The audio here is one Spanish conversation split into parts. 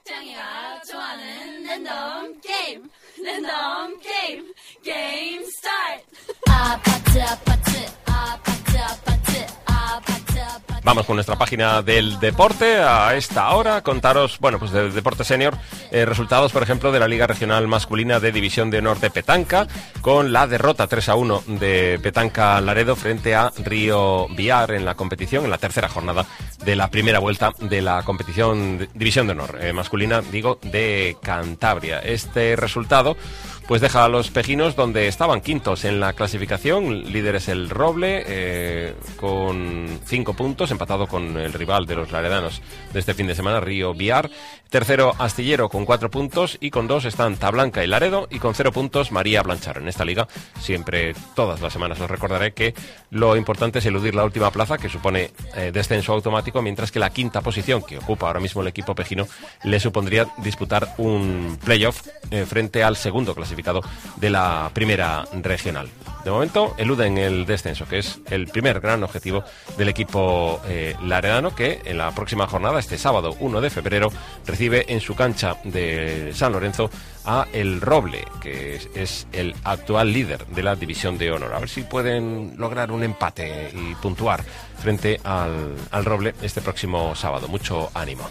짱이가 좋아하는 랜덤 게임. 랜덤 게임. 게임 스타트. 아파트 아파트 아파트 아파트 아파트 아파트. Vamos con nuestra página del deporte a esta hora, contaros, bueno, pues del deporte senior, resultados, por ejemplo, de la Liga Regional Masculina de División de Honor de Petanca, con la derrota 3-1 de Petanca Laredo frente a Río Biar en la competición, en la tercera jornada de la primera vuelta de la competición de División de Honor masculina, digo, de Cantabria. Este resultado pues deja a los pejinos donde estaban quintos en la clasificación. Líder es el Roble, con 5 puntos, empatado con el rival de los laredanos de este fin de semana, Río Biar. Tercero, Astillero, con 4 puntos, y con 2 están Tablanca y Laredo, y con 0 puntos María Blanchar. En esta liga, siempre, todas las semanas os recordaré que lo importante es eludir la última plaza, que supone descenso automático, mientras que la quinta posición, que ocupa ahora mismo el equipo pejino, le supondría disputar un playoff frente al segundo clasificado de la primera regional. De momento eluden el descenso, que es el primer gran objetivo del equipo laredano, que en la próxima jornada, este sábado 1 de febrero, recibe en su cancha de San Lorenzo a el Roble, que es el actual líder de la División de Honor. A ver si pueden lograr un empate y puntuar frente al Roble este próximo sábado. Mucho ánimo.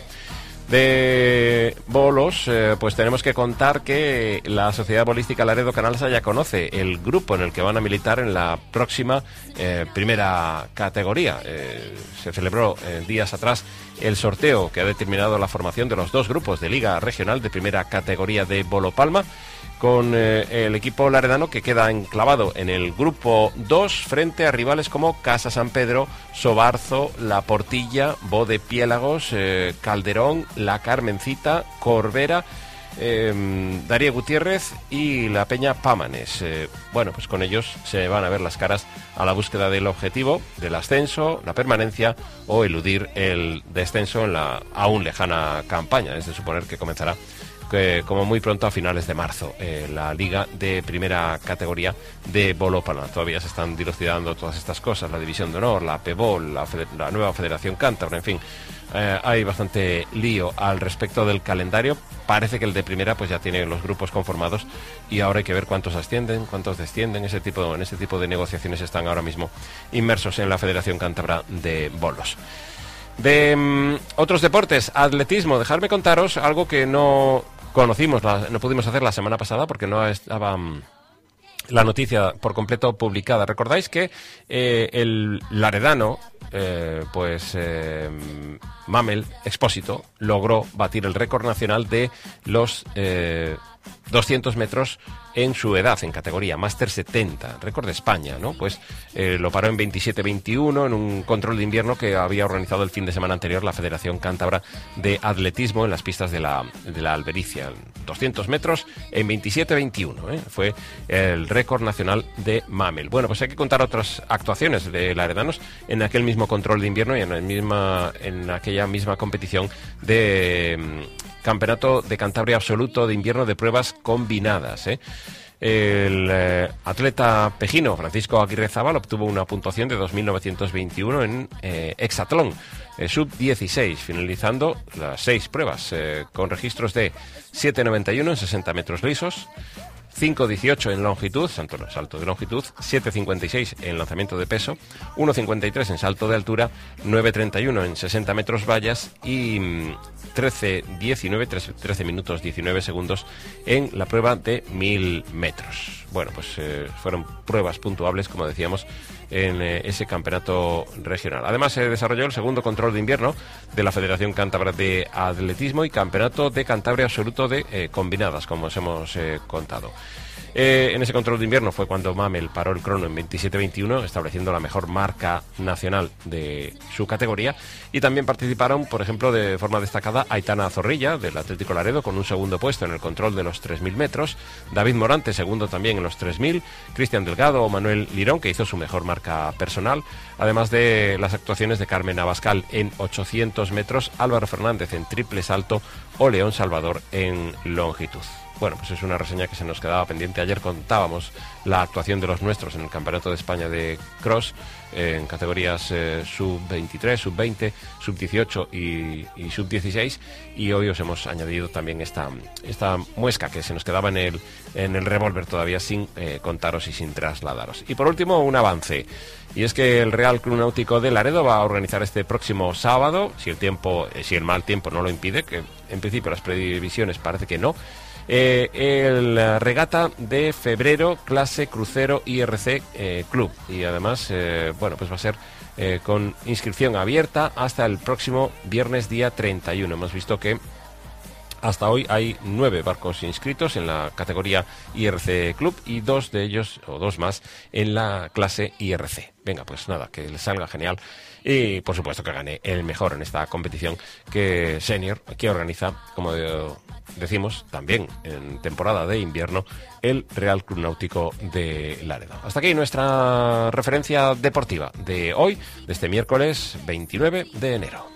De bolos, pues tenemos que contar que la Sociedad Bolística Laredo Canalsa ya conoce el grupo en el que van a militar en la próxima primera categoría. Se celebró días atrás el sorteo que ha determinado la formación de los 2 grupos de Liga Regional de primera categoría de Bolo Palma, con el equipo laredano que queda enclavado en el grupo 2 frente a rivales como Casa San Pedro, Sobarzo, La Portilla, Bode Piélagos, Calderón, La Carmencita, Corbera, Darío Gutiérrez y la Peña Pámanes. Bueno, pues con ellos se van a ver las caras a la búsqueda del objetivo del ascenso, la permanencia o eludir el descenso en la aún lejana campaña. Es de suponer que comenzará como muy pronto a finales de marzo, la liga de primera categoría de Bolo Palma. Todavía se están dilucidando todas estas cosas, la división de honor, la PEBOL, la nueva Federación Cántabra, en fin. Hay bastante lío al respecto del calendario. Parece que el de primera pues ya tiene los grupos conformados y ahora hay que ver cuántos ascienden, cuántos descienden. En ese tipo de negociaciones están ahora mismo inmersos en la Federación Cántabra de Bolos. De otros deportes, atletismo, dejarme contaros algo que no conocimos, no pudimos hacer la semana pasada porque no estaba la noticia por completo publicada. Recordáis que el laredano, Mamel Expósito, logró batir el récord nacional de los 200 metros en su edad, en categoría Máster 70, récord de España, ¿no? Pues lo paró en 27-21 en un control de invierno que había organizado el fin de semana anterior la Federación Cántabra de Atletismo en las pistas de la Albericia. 200 metros en 27-21, fue el récord nacional de Mamel. Bueno, pues hay que contar otras actuaciones de laredanos en aquel mismo control de invierno y en aquella misma competición de Campeonato de Cantabria Absoluto de Invierno de Pruebas Combinadas. El atleta pejino Francisco Aguirre Zabal obtuvo una puntuación de 2.921 en hexatlón sub-16, finalizando las 6 pruebas con registros de 7.91 en 60 metros lisos, 5.18 en longitud, salto de longitud, 7.56 en lanzamiento de peso, 1.53 en salto de altura, 9.31 en 60 metros vallas y 13 minutos 19 segundos en la prueba de 1.000 metros. Bueno, pues fueron pruebas puntuables, como decíamos, en ese campeonato regional. Además se desarrolló el segundo control de invierno de la Federación Cántabra de Atletismo y Campeonato de Cantabria Absoluto de Combinadas, como os hemos contado. En ese control de invierno fue cuando Mamel paró el crono en 27-21, estableciendo la mejor marca nacional de su categoría, y también participaron, por ejemplo, de forma destacada Aitana Zorrilla, del Atlético Laredo, con un segundo puesto en el control de los 3.000 metros, David Morante, segundo también en los 3.000, Cristian Delgado o Manuel Lirón, que hizo su mejor marca personal, además de las actuaciones de Carmen Abascal en 800 metros, Álvaro Fernández en triple salto o León Salvador en longitud. bueno, pues es una reseña que se nos quedaba pendiente. Ayer contábamos la actuación de los nuestros en el Campeonato de España de Cross, en categorías sub-23, sub-20, sub-18 y sub-16, y hoy os hemos añadido también esta muesca que se nos quedaba en el revólver todavía sin contaros y sin trasladaros. Y por último, un avance, y es que el Real Club Náutico de Laredo va a organizar este próximo sábado, si el mal tiempo no lo impide, que en principio las previsiones parece que no, el regata de febrero clase crucero IRC Club, y además bueno, pues va a ser con inscripción abierta hasta el próximo viernes día 31. Hemos visto que hasta hoy hay 9 barcos inscritos en la categoría IRC Club y 2 de ellos, o 2 más, en la clase IRC. Venga, pues nada, que les salga genial y por supuesto que gane el mejor en esta competición que Senior, que organiza, como decimos, también en temporada de invierno, el Real Club Náutico de Laredo. Hasta aquí nuestra referencia deportiva de hoy, de este miércoles 29 de enero.